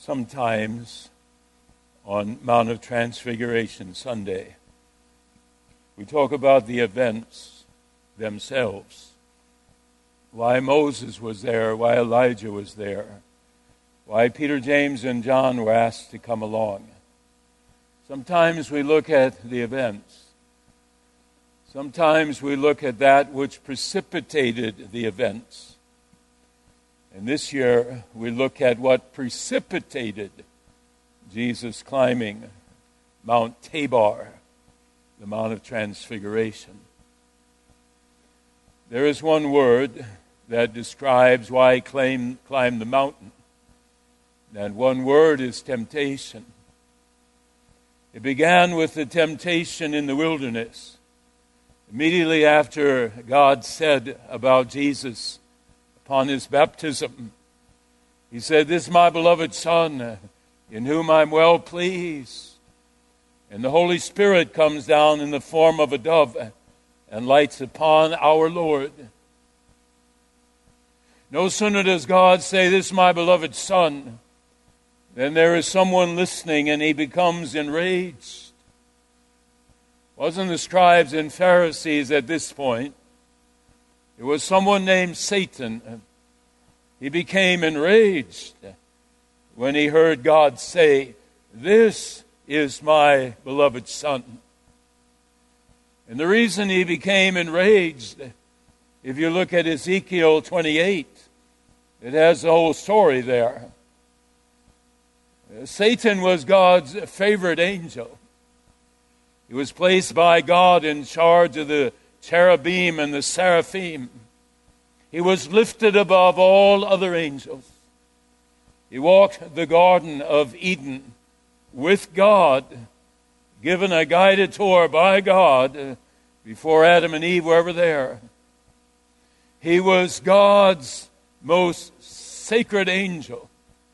Sometimes on Mount of Transfiguration Sunday, we talk about the events themselves. Why Moses was there, why Elijah was there, why Peter, James, and John were asked to come along. Sometimes we look at the events. Sometimes we look at that which precipitated the events. And this year, we look at what precipitated Jesus climbing Mount Tabor, the Mount of Transfiguration. There is one word that describes why he climbed the mountain. That one word is temptation. It began with the temptation in the wilderness. Immediately after God said about Jesus upon his baptism, he said, "This is my beloved Son, in whom I'm well pleased." And the Holy Spirit comes down in the form of a dove and lights upon our Lord. No sooner does God say, "This is my beloved Son," than there is someone listening and he becomes enraged. It wasn't the scribes and Pharisees at this point. It was someone named Satan. He became enraged when he heard God say, "This is my beloved Son." And the reason he became enraged, if you look at Ezekiel 28, it has the whole story there. Satan was God's favorite angel. He was placed by God in charge of the cherubim and the seraphim. He was lifted above all other angels. He walked the Garden of Eden with God, given a guided tour by God before Adam and Eve were ever there. He was God's most sacred angel.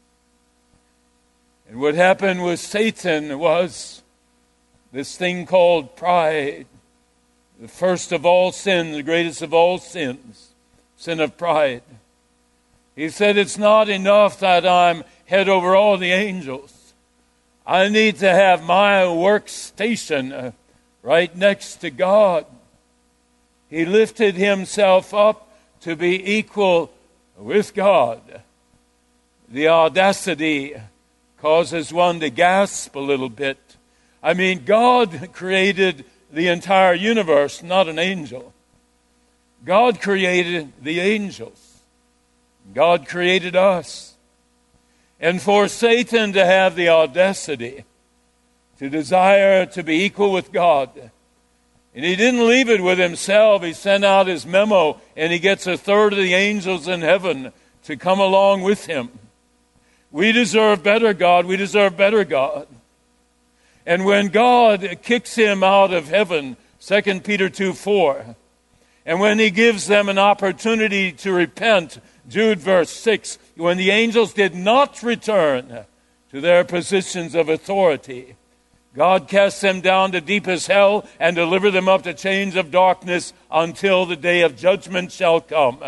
And what happened with Satan was this thing called pride. The first of all sins, the greatest of all sins, sin of pride. He said, "It's not enough that I'm head over all the angels. I need to have my workstation right next to God." He lifted himself up to be equal with God. The audacity causes one to gasp a little bit. I mean, God created the entire universe, not an angel. God created the angels. God created us. And for Satan to have the audacity to desire to be equal with God, and he didn't leave it with himself. He sent out his memo, and he gets a third of the angels in heaven to come along with him. We deserve better, God. We deserve better, God. And when God kicks him out of heaven, 2 Peter 2:4, and when he gives them an opportunity to repent, Jude verse 6, when the angels did not return to their positions of authority, God cast them down to deepest hell and delivered them up to chains of darkness until the day of judgment shall come.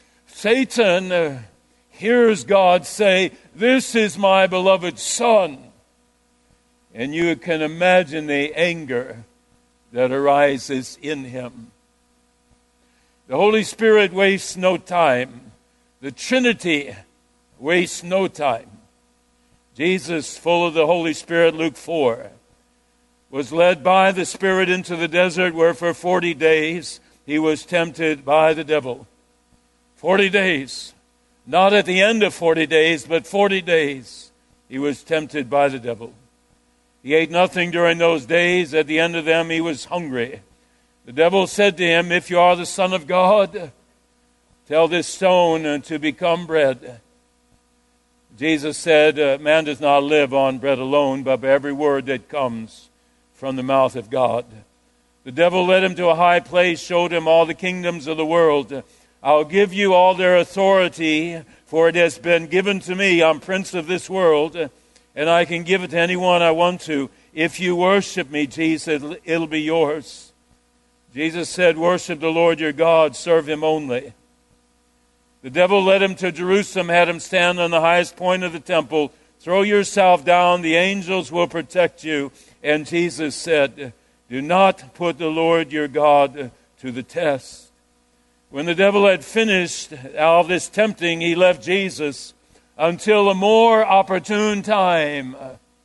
Satan hears God say, "This is my beloved Son." And you can imagine the anger that arises in him. The Holy Spirit wastes no time. The Trinity wastes no time. Jesus, full of the Holy Spirit, Luke 4, was led by the Spirit into the desert where for 40 days he was tempted by the devil. 40 days. Not at the end of 40 days, but 40 days he was tempted by the devil. He ate nothing during those days. At the end of them, he was hungry. The devil said to him, "If you are the Son of God, tell this stone to become bread." Jesus said, "Man does not live on bread alone, but by every word that comes from the mouth of God." The devil led him to a high place, showed him all the kingdoms of the world. "I'll give you all their authority, for it has been given to me. I'm prince of this world, and I can give it to anyone I want to. If you worship me," Jesus, "it'll be yours." Jesus said, "Worship the Lord your God, serve him only." The devil led him to Jerusalem, had him stand on the highest point of the temple, Throw yourself down. The angels will protect you. And Jesus said, do not put the Lord your God to the test. When the devil had finished all this tempting, he left Jesus until a more opportune time.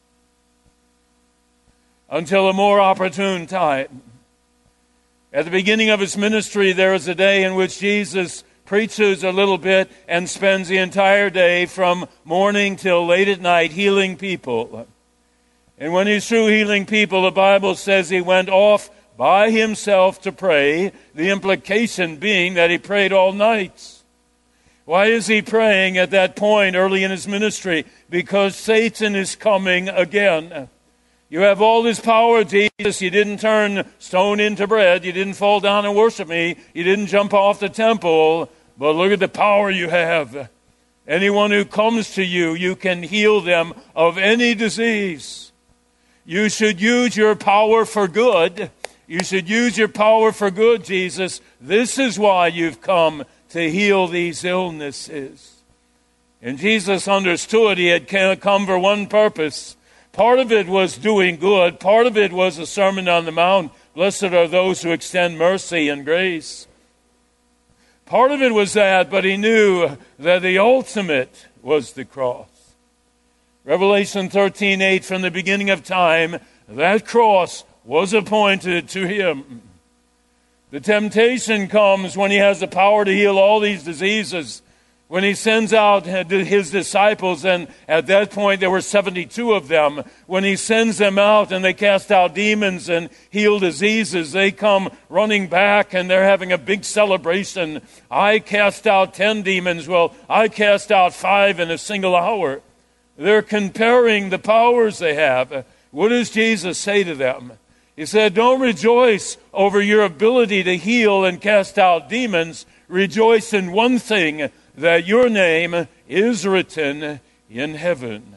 Until a more opportune time. At the beginning of his ministry, there is a day in which Jesus preaches a little bit and spends the entire day from morning till late at night healing people. And when he's through healing people, the Bible says he went off by himself to pray, the implication being that he prayed all night. Why is he praying at that point early in his ministry? Because Satan is coming again. You have all this power, Jesus. You didn't turn stone into bread. You didn't fall down and worship me. You didn't jump off the temple. But look at the power you have. Anyone who comes to you, you can heal them of any disease. You should use your power for good. You should use your power for good, Jesus. This is why you've come to heal these illnesses. And Jesus understood he had come for one purpose. Part of it was doing good. Part of it was the Sermon on the Mount. Blessed are those who extend mercy and grace. Part of it was that, but he knew that the ultimate was the cross. Revelation 13:8, from the beginning of time, that cross was appointed to him. The temptation comes when he has the power to heal all these diseases. When he sends out his disciples, and at that point there were 72 of them, when he sends them out and they cast out demons and heal diseases, they come running back and they're having a big celebration. I cast out 10 demons. Well, I cast out 5 in a single hour. They're comparing the powers they have. What does Jesus say to them? He said, don't rejoice over your ability to heal and cast out demons. Rejoice in one thing, that your name is written in heaven.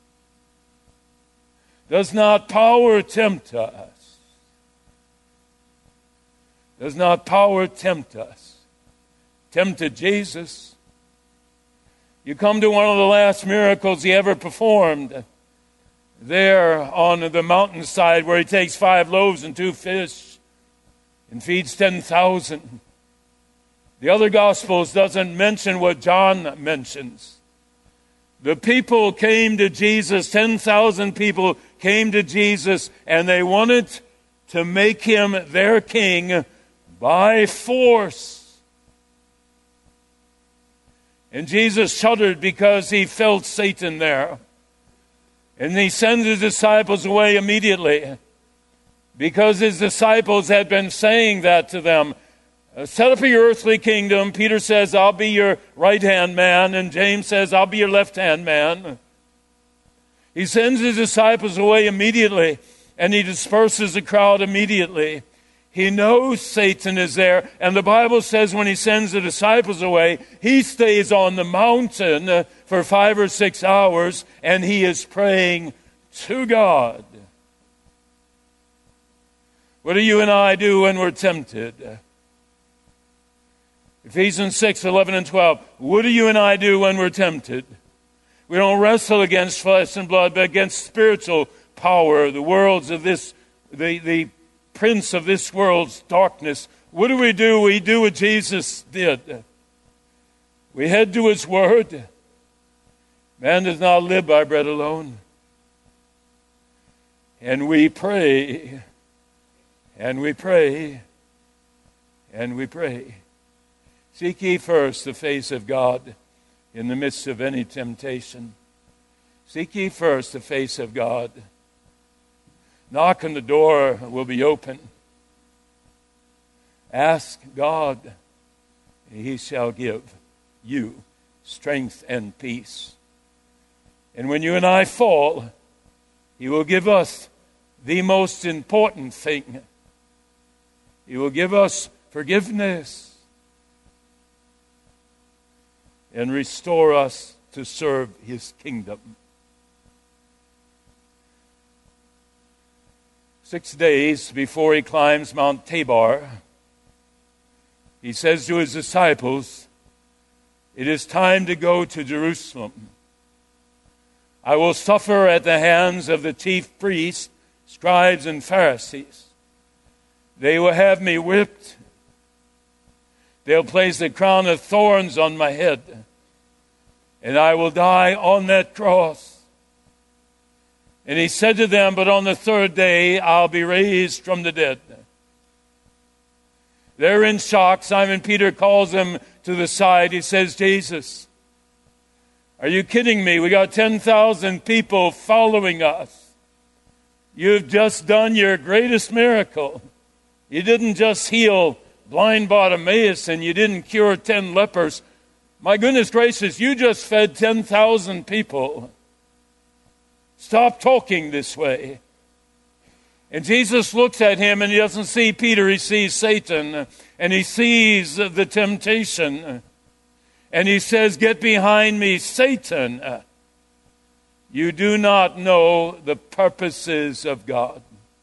Does not power tempt us? Does not power tempt us? Tempted Jesus. You come to one of the last miracles he ever performed. There on the mountainside where he takes 5 loaves and 2 fish and feeds 10,000. The other Gospels doesn't mention what John mentions. The people came to Jesus, 10,000 people came to Jesus, and they wanted to make him their king by force. And Jesus shuddered because he felt Satan there. And he sends his disciples away immediately because his disciples had been saying that to them. Set up your earthly kingdom. Peter says, I'll be your right-hand man. And James says, I'll be your left-hand man. He sends his disciples away immediately, and he disperses the crowd immediately. He knows Satan is there, and the Bible says when he sends the disciples away, he stays on the mountain for 5 or 6 hours, and he is praying to God. What do you and I do when we're tempted? Ephesians 6:11 and 12. What do you and I do when we're tempted? We don't wrestle against flesh and blood, but against spiritual power, the worlds of this, the prince of this world's darkness. What do? We do what Jesus did. We head to his word. Man does not live by bread alone. And we pray, and we pray, and we pray. Seek ye first the face of God in the midst of any temptation. Seek ye first the face of God. Knock and the door will be open. Ask God, and he shall give you strength and peace. And when you and I fall, he will give us the most important thing. He will give us forgiveness and restore us to serve his kingdom. 6 days before he climbs Mount Tabor, he says to his disciples, it is time to go to Jerusalem. I will suffer at the hands of the chief priests, scribes, and Pharisees. They will have me whipped. They'll place a crown of thorns on my head, and I will die on that cross. And he said to them, but on the third day I'll be raised from the dead. They're in shock. Simon Peter calls him to the side. He says, Jesus, are you kidding me? We got 10,000 people following us. You've just done your greatest miracle. You didn't just heal blind Bartimaeus and you didn't cure 10 lepers. My goodness gracious, you just fed 10,000 people. Stop talking this way. And Jesus looks at him and he doesn't see Peter, he sees Satan. And he sees the temptation. And he says, get behind me, Satan. You do not know the purposes of God.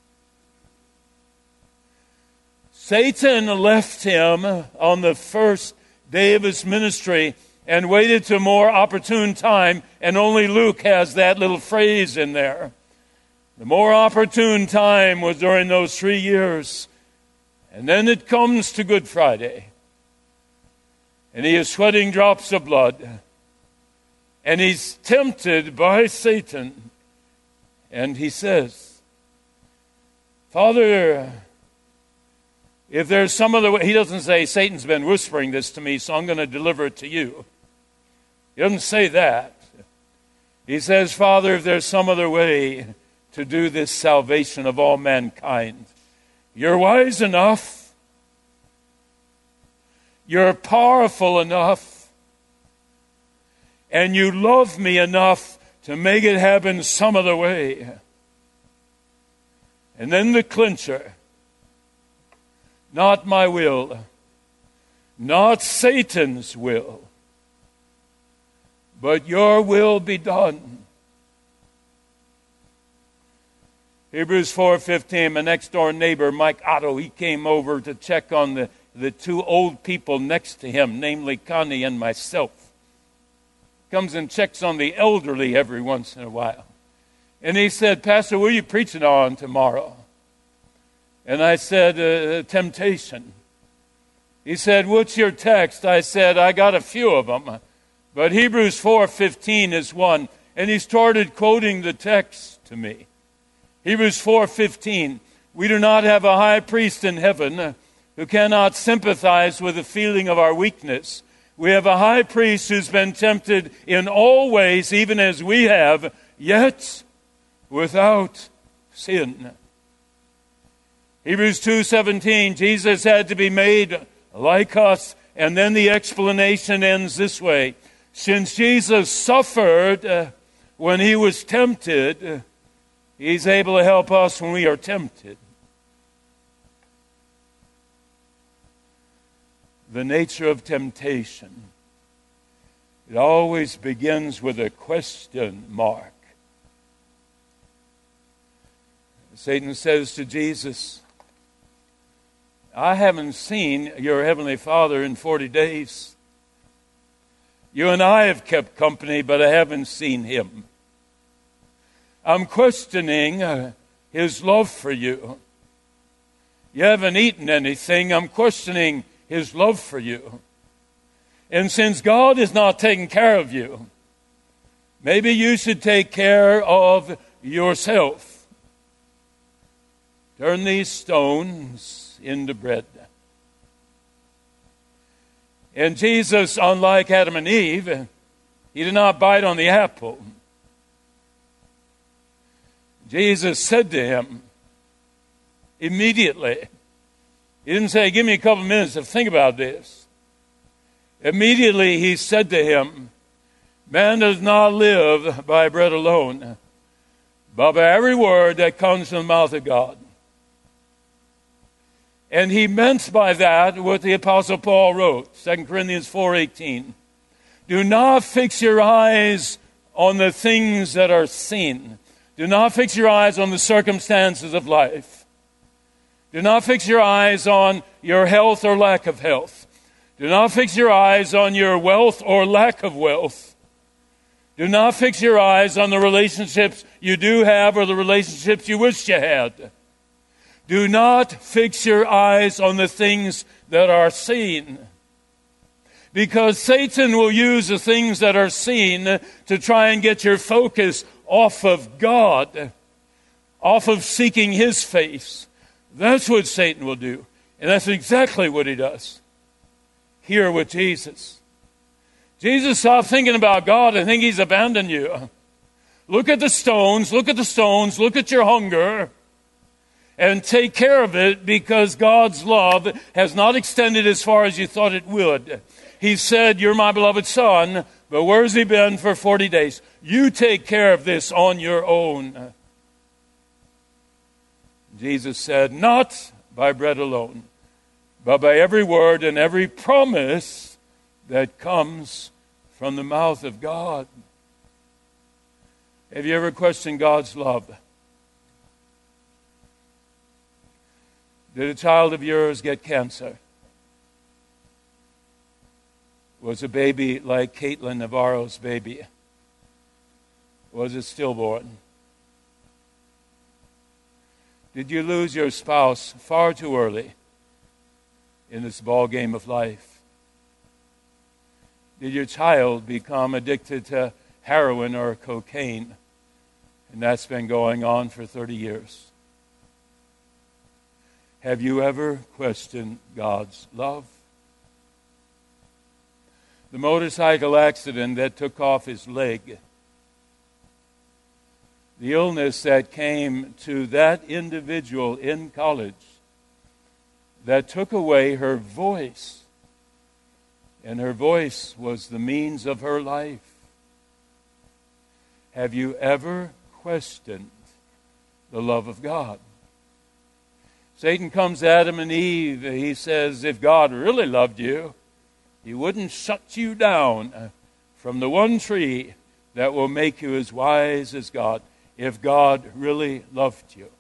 Satan left him on the first day of his ministry and waited to a more opportune time. And only Luke has that little phrase in there. The more opportune time was during those 3 years. And then it comes to Good Friday. And he is sweating drops of blood. And he's tempted by Satan. And he says, Father, if there's some other way, he doesn't say, Satan's been whispering this to me, so I'm going to deliver it to you. He doesn't say that. He says, Father, if there's some other way to do this salvation of all mankind, you're wise enough, you're powerful enough, and you love me enough to make it happen some other way. And then the clincher, not my will, not Satan's will, but your will be done. Hebrews 4:15, my next door neighbor, Mike Otto, he came over to check on the two old people next to him, namely Connie and myself. Comes and checks on the elderly every once in a while. And he said, Pastor, what are you preaching on tomorrow? And I said, temptation. He said, what's your text? I said, I got a few of them. But Hebrews 4:15 is one. And he started quoting the text to me. Hebrews 4:15, we do not have a high priest in heaven who cannot sympathize with the feeling of our weakness. We have a high priest who's been tempted in all ways, even as we have, yet without sin. Hebrews 2:17, Jesus had to be made like us. And then the explanation ends this way. Since Jesus suffered when he was tempted, he's able to help us when we are tempted. The nature of temptation. It always begins with a question mark. Satan says to Jesus, I haven't seen your heavenly Father in 40 days. You and I have kept company, but I haven't seen him. I'm questioning his love for you. You haven't eaten anything. I'm questioning his love for you. And since God is not taking care of you, maybe you should take care of yourself. Turn these stones into bread. And Jesus, unlike Adam and Eve, he did not bite on the apple. Jesus said to him immediately, he didn't say, give me a couple minutes to think about this. Immediately he said to him, man does not live by bread alone, but by every word that comes from the mouth of God. And he meant by that what the Apostle Paul wrote, 2 Corinthians 4:18. Do not fix your eyes on the things that are seen. Do not fix your eyes on the circumstances of life. Do not fix your eyes on your health or lack of health. Do not fix your eyes on your wealth or lack of wealth. Do not fix your eyes on the relationships you do have or the relationships you wish you had. Do not fix your eyes on the things that are seen. Because Satan will use the things that are seen to try and get your focus off of God, off of seeking His face. That's what Satan will do. And that's exactly what he does here with Jesus. Jesus, stop thinking about God and think He's abandoned you. Look at the stones, look at the stones, look at your hunger, and take care of it, because God's love has not extended as far as you thought it would. He said, you're my beloved Son, but where's He been for 40 days? You take care of this on your own. Jesus said, not by bread alone, but by every word and every promise that comes from the mouth of God. Have you ever questioned God's love? Did a child of yours get cancer? Was a baby like Caitlin Navarro's baby? Was it stillborn? Did you lose your spouse far too early in this ball game of life? Did your child become addicted to heroin or cocaine? And that's been going on for 30 years. Have you ever questioned God's love? The motorcycle accident that took off his leg, the illness that came to that individual in college that took away her voice, and her voice was the means of her life. Have you ever questioned the love of God? Satan comes to Adam and Eve. He says, if God really loved you, He wouldn't shut you down from the one tree that will make you as wise as God. If God really loved you.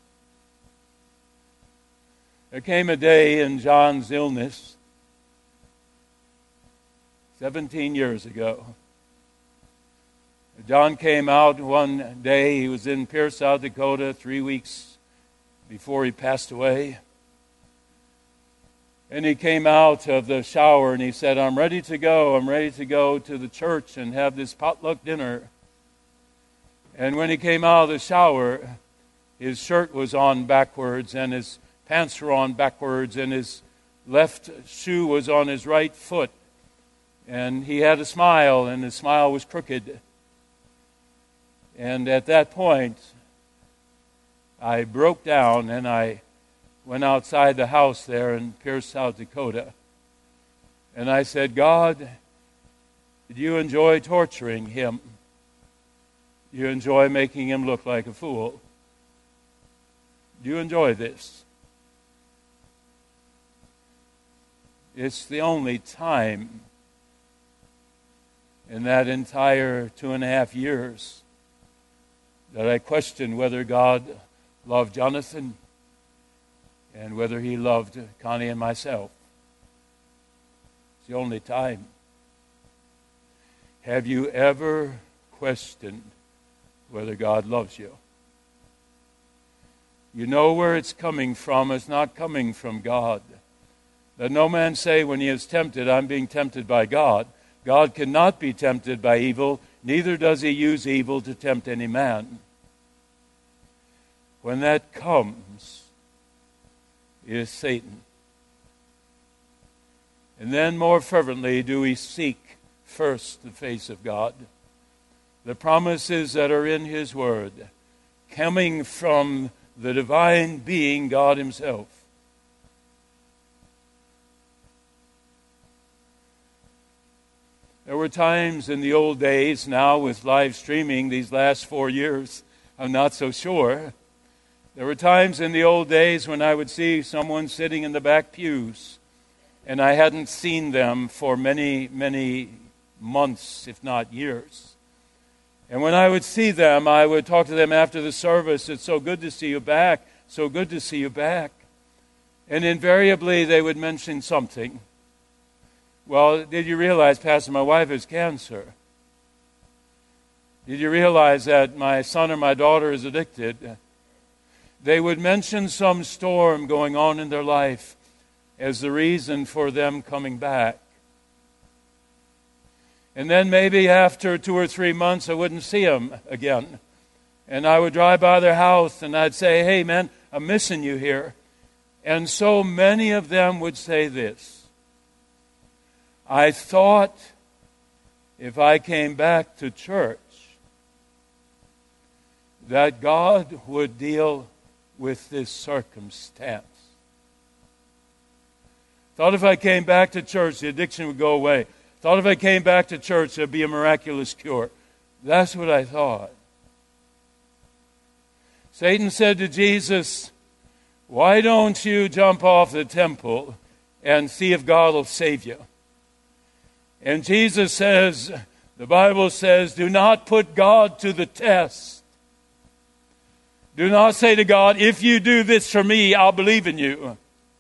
There came a day in John's illness 17 years ago. John came out one day. He was in Pierce, South Dakota, 3 weeks before he passed away. And he came out of the shower and he said, I'm ready to go. I'm ready to go to the church and have this potluck dinner. And when he came out of the shower, his shirt was on backwards and his pants were on backwards and his left shoe was on his right foot. And he had a smile, and his smile was crooked. And at that point, I broke down and I went outside the house there in Pierce, South Dakota. And I said, God, did you enjoy torturing him? You enjoy making him look like a fool? Do you enjoy this? It's the only time in that entire 2.5 years that I questioned whether God loved Jonathan and whether He loved Connie and myself. It's the only time. Have you ever questioned whether God loves you? You know where it's coming from. It's not coming from God. Let no man say when he is tempted, I'm being tempted by God. God cannot be tempted by evil, neither does He use evil to tempt any man. When that comes, it is Satan. And then more fervently do we seek first the face of God. The promises that are in His Word, coming from the divine being, God Himself. There were times in the old days, now with live streaming these last 4 years, I'm not so sure. There were times in the old days when I would see someone sitting in the back pews, and I hadn't seen them for many, many months, if not years. And when I would see them, I would talk to them after the service. It's so good to see you back. So good to see you back. And invariably they would mention something. Well, did you realize, Pastor, my wife has cancer? Did you realize that my son or my daughter is addicted? They would mention some storm going on in their life as the reason for them coming back. And then maybe after 2 or 3 months, I wouldn't see them again. And I would drive by their house and I'd say, hey man, I'm missing you here. And so many of them would say this: I thought if I came back to church that God would deal with this circumstance. Thought if I came back to church, the addiction would go away. Thought if I came back to church, there'd be a miraculous cure. That's what I thought. Satan said to Jesus, why don't you jump off the temple and see if God will save you? And Jesus says, the Bible says, do not put God to the test. Do not say to God, if you do this for me, I'll believe in you.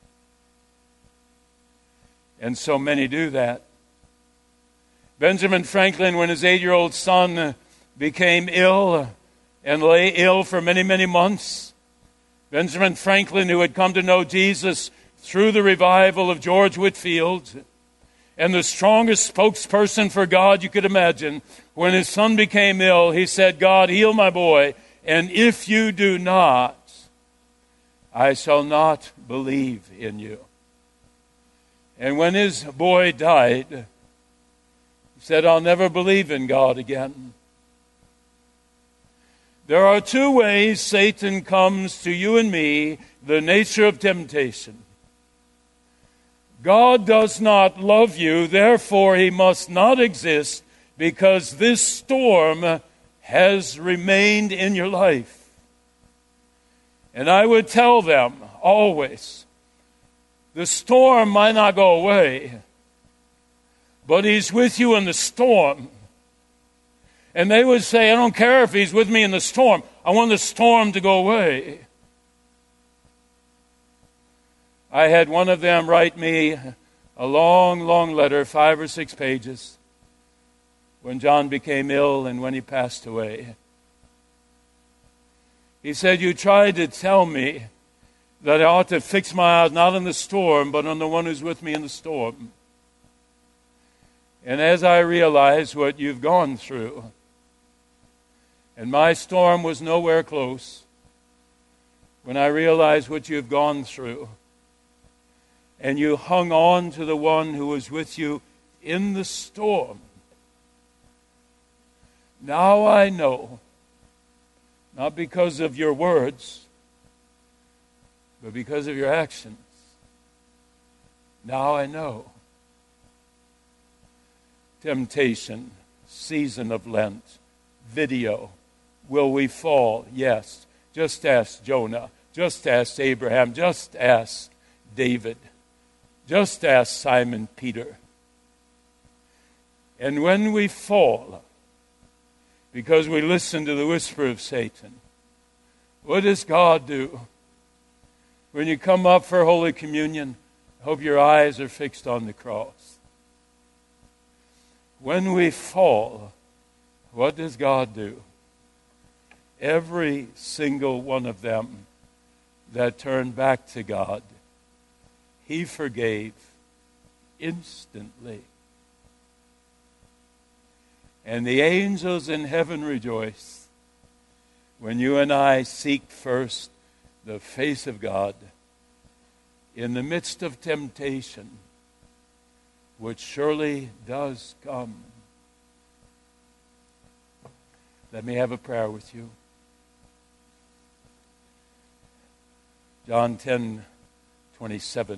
And so many do that. Benjamin Franklin, when his 8-year-old son became ill and lay ill for many, many months, Benjamin Franklin, who had come to know Jesus through the revival of George Whitefield, and the strongest spokesperson for God you could imagine, when his son became ill, he said, God, heal my boy, and if you do not, I shall not believe in you. And when his boy died, he said, I'll never believe in God again. There are 2 ways Satan comes to you and me, the nature of temptation. God does not love you, therefore he must not exist, because this storm has remained in your life. And I would tell them always, the storm might not go away, but he's with you in the storm. And they would say, I don't care if he's with me in the storm. I want the storm to go away. I had one of them write me a long, long letter, 5 or 6 pages, when John became ill and when he passed away. He said, you tried to tell me that I ought to fix my eyes not on the storm, but on the one who's with me in the storm. And as I realized what you've gone through, and my storm was nowhere close, when I realized what you've gone through, and you hung on to the one who was with you in the storm, now I know, not because of your words, but because of your actions. Now I know. Temptation, season of Lent, video. Will we fall? Yes. Just ask Jonah. Just ask Abraham. Just ask David. Just ask Simon Peter. And when we fall, because we listen to the whisper of Satan, what does God do? When you come up for Holy Communion, I hope your eyes are fixed on the cross. When we fall, what does God do? Every single one of them that turned back to God, He forgave instantly. And the angels in heaven rejoice when you and I seek first the face of God in the midst of temptation, which surely does come. Let me have a prayer with you. John 10:27.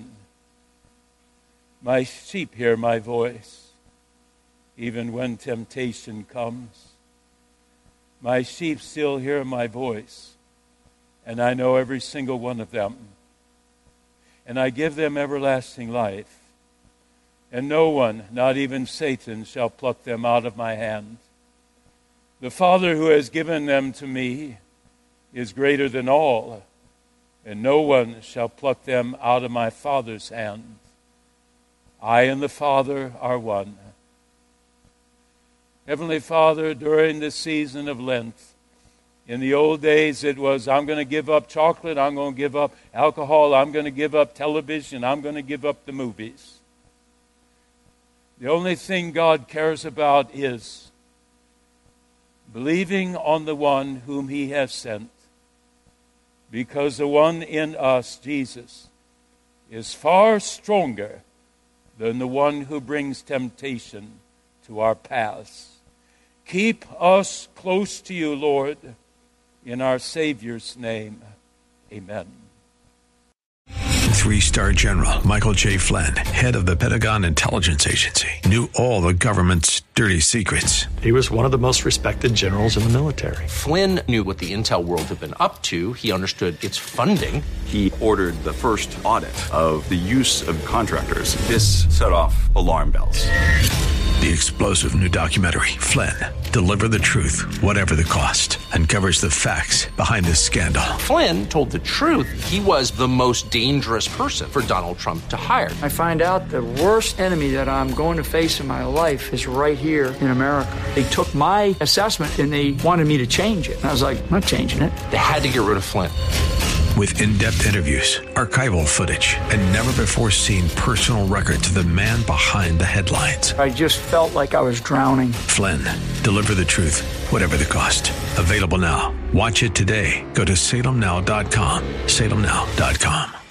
My sheep hear my voice, even when temptation comes. My sheep still hear my voice, and I know every single one of them. And I give them everlasting life, and no one, not even Satan, shall pluck them out of my hand. The Father who has given them to me is greater than all, and no one shall pluck them out of my Father's hand. I and the Father are one. Heavenly Father, during this season of Lent, in the old days it was, I'm going to give up chocolate, I'm going to give up alcohol, I'm going to give up television, I'm going to give up the movies. The only thing God cares about is believing on the one whom He has sent, because the one in us, Jesus, is far stronger than the one who brings temptation to our paths. Keep us close to you, Lord, in our Savior's name. Amen. 3-star General Michael J. Flynn, head of the Pentagon Intelligence Agency, knew all the government's dirty secrets. He was one of the most respected generals in the military. Flynn knew what the intel world had been up to. He understood its funding. He ordered the first audit of the use of contractors. This set off alarm bells. The explosive new documentary, Flynn, Deliver the Truth, Whatever the Cost, uncovers the facts behind this scandal. Flynn told the truth. He was the most dangerous person for Donald Trump to hire. I find out the worst enemy that I'm going to face in my life is right here in America. They took my assessment and they wanted me to change it. And I was like, I'm not changing it. They had to get rid of Flynn. With in-depth interviews, archival footage, and never-before-seen personal records of the man behind the headlines. I just felt like I was drowning. Flynn, Deliver the Truth, Whatever the Cost. Available now. Watch it today. Go to salemnow.com. salemnow.com.